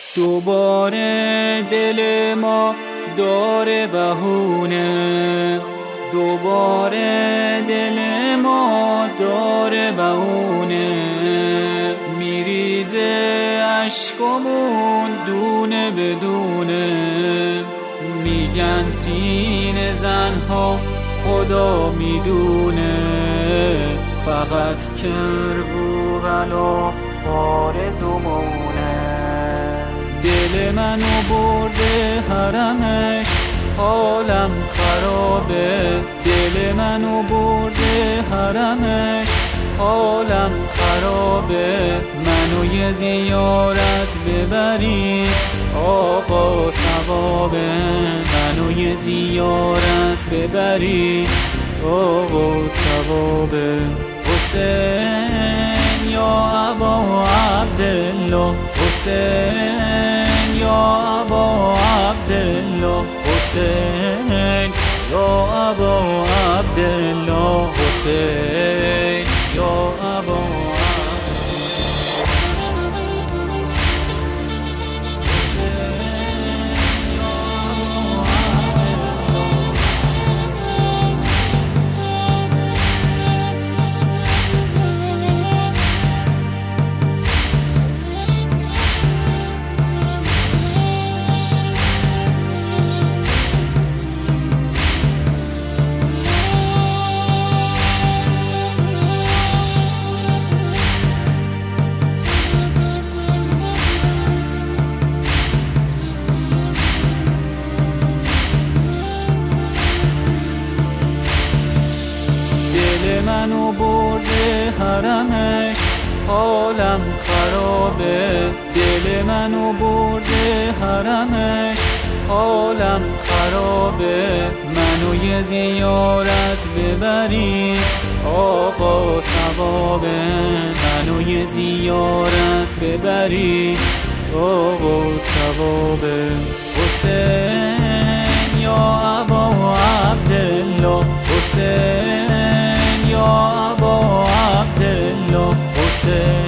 دوباره دل ما داره بهونه، دوباره دل ما داره بهونه، میریزه عشقمون دونه بدونه. میگن سینه زنها خدا میدونه، فقط کربولا آرزومونه. دل منو برده حرمش حالم خرابه، دل منو برده حرمش حالم خرابه. منو یه زیارت ببری آقا ثوابه، منو یه زیارت ببری آقا ثوابه. حسین یا ابا عبدالله، حسین یا ابا عبدالله، حسین یا ابا عبدالله، حسین یا ابا منو برده حرمش حالم خرابه، دل منو برده حرمش حالم خرابه. منو یه زیارت ببری آقا ثوابه، منو یه زیارت ببری آقا ثوابه. حسین یا ابا عبدالله، حسین یا ابا عبدالله، حسین